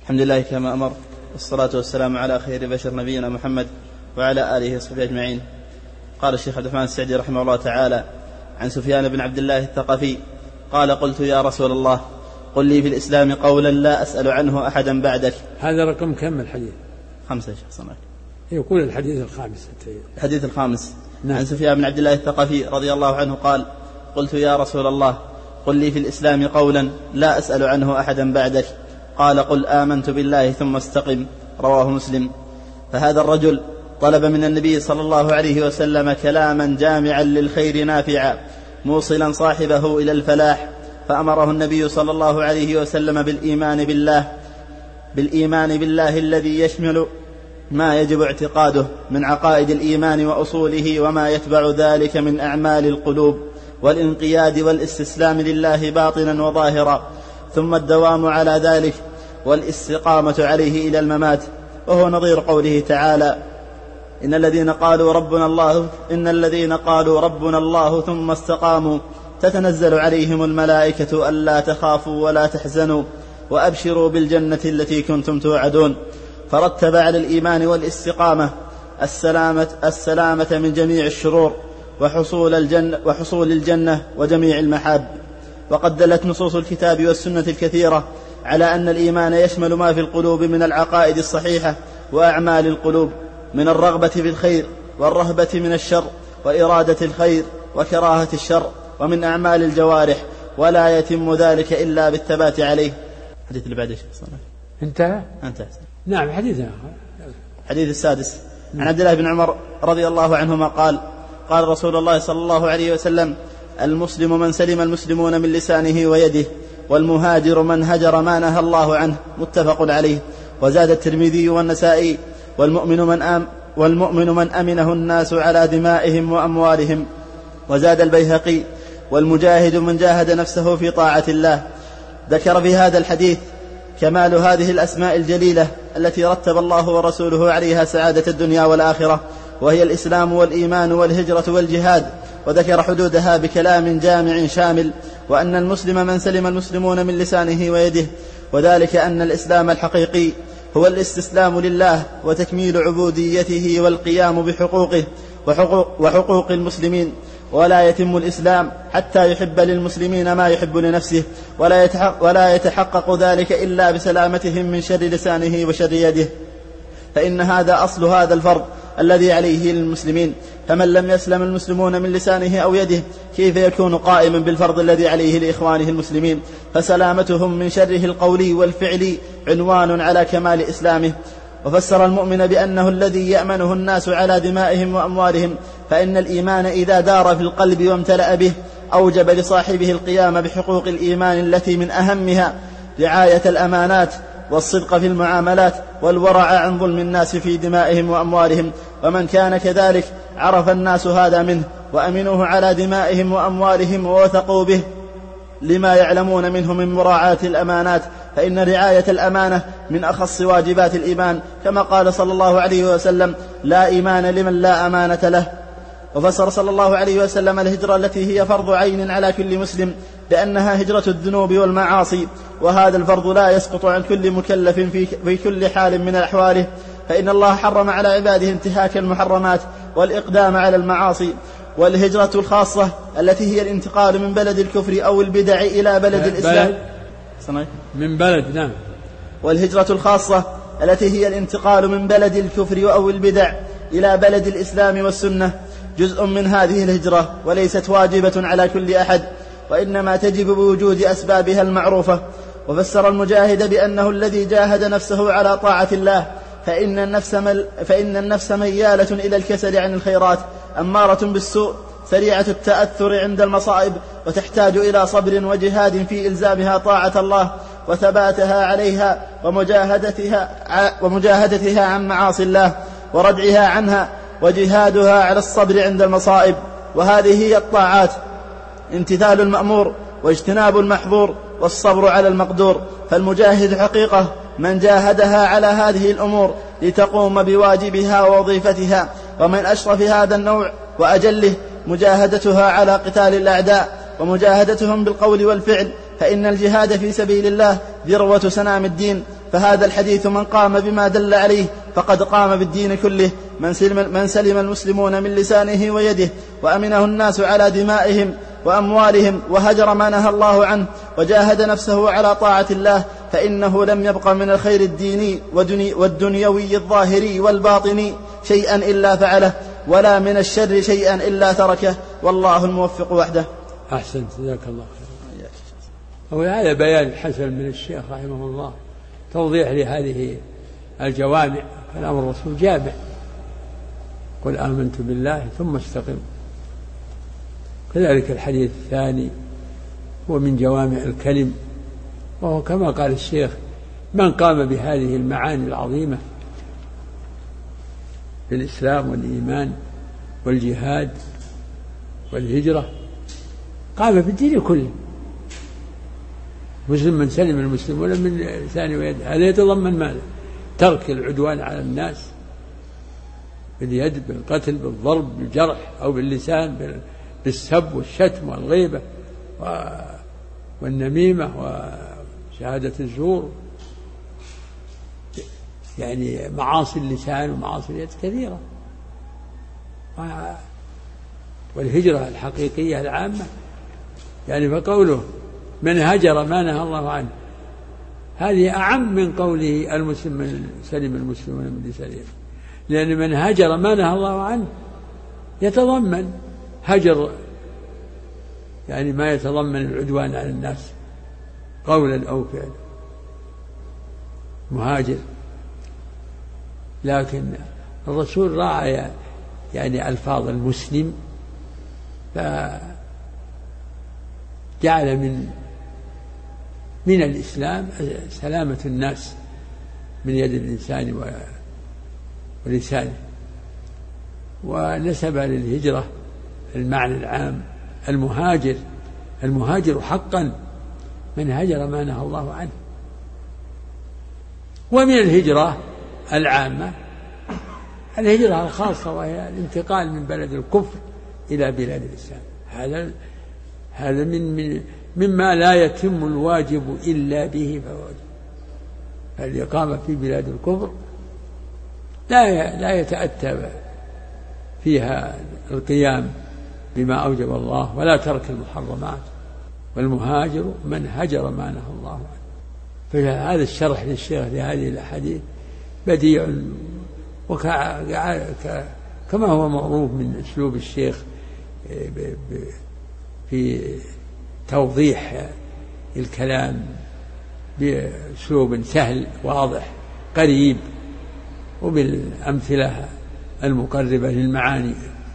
الحمد لله كما أمر، والصلاة والسلام على خير بشر نبينا محمد وعلى آله وصحبه أجمعين. قال الشيخ عبد الرحمن السعدي رحمه الله تعالى عن سفيان بن عبد الله الثقفي قال: قلت يا رسول الله قل لي في الإسلام قولا لا أسأل عنه أحدا بعدك. هذا رقم كم الحديث؟ 5 يا شيخ صنعك. يقول الحديث الخامس. الحديث الخامس. نعم. عن سفيان بن عبد الله الثقفي رضي الله عنه قال: قلت يا رسول الله قل لي في الإسلام قولا لا أسأل عنه أحدا بعدك. قال: قل آمنت بالله ثم استقم. رواه مسلم. فهذا الرجل طلب من النبي صلى الله عليه وسلم كلاما جامعا للخير نافعا موصلا صاحبه إلى الفلاح، فأمره النبي صلى الله عليه وسلم بالإيمان بالله الذي يشمل ما يجب اعتقاده من عقائد الإيمان وأصوله وما يتبع ذلك من أعمال القلوب، والانقياد والاستسلام لله باطنا وظاهرا، ثم الدوام على ذلك والاستقامة عليه إلى الممات. وهو نظير قوله تعالى: إن الذين قالوا ربنا الله ثم استقاموا تتنزل عليهم الملائكة ألا تخافوا ولا تحزنوا وأبشروا بالجنة التي كنتم توعدون. فرتب على الإيمان والاستقامة السلامة من جميع الشرور وحصول الجنة وجميع المحاب. وقد دلت نصوص الكتاب والسنة الكثيرة على أن الإيمان يشمل ما في القلوب من العقائد الصحيحة وأعمال القلوب من الرغبة في الخير والرهبة من الشر وإرادة الخير وكراهة الشر، ومن أعمال الجوارح، ولا يتم ذلك إلا بالثبات عليه. الحديث اللي بعده انتهى. نعم. حديث السادس. عن عبد الله بن عمر رضي الله عنهما قال: قال رسول الله صلى الله عليه وسلم: المسلم من سلم المسلمون من لسانه ويده، والمهاجر من هجر ما نهى الله عنه. متفق عليه. وزاد الترمذي والنسائي: والمؤمن من أمنه الناس على دمائهم وأموالهم. وزاد البيهقي: والمجاهد من جاهد نفسه في طاعة الله. ذكر في هذا الحديث كمال هذه الأسماء الجليلة التي رتب الله ورسوله عليها سعادة الدنيا والآخرة، وهي الإسلام والإيمان والهجرة والجهاد، وذكر حدودها بكلام جامع شامل: وأن المسلم من سلم المسلمون من لسانه ويده، وذلك أن الإسلام الحقيقي هو الاستسلام لله وتكميل عبوديته والقيام بحقوقه وحقوق المسلمين. ولا يتم الإسلام حتى يحب للمسلمين ما يحب لنفسه، ولا يتحقق ذلك إلا بسلامتهم من شر لسانه وشر يده، فإن هذا أصل هذا الفرض الذي عليه للمسلمين. فمن لم يسلم المسلمون من لسانه أو يده كيف يكون قائما بالفرض الذي عليه لإخوانه المسلمين؟ فسلامتهم من شره القولي والفعلي عنوان على كمال إسلامه. وفسر المؤمن بأنه الذي يأمنه الناس على دمائهم وأموالهم، فإن الإيمان إذا دار في القلب وامتلأ به أوجب لصاحبه القيام بحقوق الإيمان التي من أهمها رعاية الأمانات والصدق في المعاملات والورع عن ظلم الناس في دمائهم وأموالهم. ومن كان كذلك عرف الناس هذا منه وأمنوه على دمائهم وأموالهم ووثقوا به لما يعلمون منه من مراعاة الأمانات، فإن رعاية الأمانة من أخص واجبات الإيمان، كما قال صلى الله عليه وسلم: لا إيمان لمن لا أمانة له. وفسر صلى الله عليه وسلم الهجرة التي هي فرض عين على كل مسلم بأنها هجرة الذنوب والمعاصي، وهذا الفرض لا يسقط عن كل مكلف في كل حال من أحواله، فإن الله حرم على عباده انتهاك المحرمات والإقدام على المعاصي. والهجرة الخاصة التي هي الانتقال من بلد الكفر أو البدع إلى بلد الإسلام من بلد. نعم. والهجرة الخاصة التي هي الانتقال من بلد الكفر أو البدع إلى بلد الإسلام والسنة جزء من هذه الهجرة، وليست واجبة على كل أحد، وإنما تجب بوجود أسبابها المعروفة. وفسر المجاهد بأنه الذي جاهد نفسه على طاعة الله، فإن النفس ميالة إلى الكسل عن الخيرات، أمارة بالسوء، سريعة التأثر عند المصائب، وتحتاج إلى صبر وجهاد في إلزامها طاعة الله وثباتها عليها ومجاهدتها عن معاصي الله وردعها عنها، وجهادها على الصبر عند المصائب. وهذه هي الطاعات: امتثال المأمور واجتناب المحظور والصبر على المقدور. فالمجاهد حقيقة من جاهدها على هذه الأمور لتقوم بواجبها ووظيفتها. ومن أشرف هذا النوع وأجله مجاهدتها على قتال الأعداء ومجاهدتهم بالقول والفعل، فإن الجهاد في سبيل الله ذروة سنام الدين، فهذا الحديث من قام بما دل عليه فقد قام بالدين كله. من سلم المسلمون من لسانه ويده وأمنه الناس على دمائهم وأموالهم وهجر ما نهى الله عنه وجاهد نفسه على طاعة الله فإنه لم يبق من الخير الديني والدنيوي الظاهري والباطني شيئا إلا فعله، ولا من الشر شيئا إلا تركه، والله الموفق وحده. أحسنت، جزاك الله خير. وهذا بيان حسن من الشيخ رحمه الله، توضيح لهذه الجوامع. كلام الرسول جامع: قل آمنت بالله ثم استقم. كذلك الحديث الثاني هو من جوامع الكلم، وهو كما قال الشيخ: من قام بهذه المعاني العظيمة في الإسلام والإيمان والجهاد والهجرة قام بالدين كله. مسلم من سلم المسلمون من لسانه ويده. هذا يتضمن ماذا؟ ترك العدوان على الناس باليد، بالقتل، بالضرب، بالجرح، أو باللسان، بالسب والشتم والغيبة والنميمة وشهادة الزور. يعني معاصي اللسان ومعاصي اليد كثيرة. والهجرة الحقيقية العامة، يعني فقوله من هجر ما نهى الله عنه، هذه أعم من قوله المسلم من سلم المسلمون من لسانهم، لأن من هجر ما نهى الله عنه يتضمن هجر، يعني ما يتضمن العدوان على الناس قولا أو فعلا، مهاجر. لكن الرسول راعى يعني ألفاظ المسلم، فجعل من الإسلام سلامة الناس من يد الإنسان ولسانه، ونسب للهجرة المعنى العام المهاجر حقا من هجر ما نهى الله عنه. ومن الهجرة العامة الهجرة الخاصة، وهي الانتقال من بلد الكفر إلى بلاد الإسلام. هذا مما لا يتم الواجب إلا به فواجب. الإقامة في بلاد الكفر لا يتأتى فيها القيام بما أوجب الله ولا ترك المحرمات. والمهاجر من هجر ما نهى الله عنه. فهذا الشرح للشيخ لهذه الأحاديث بديع، كما هو معروف من أسلوب الشيخ في توضيح الكلام بأسلوب سهل واضح قريب، وبالأمثلة المقربة للمعاني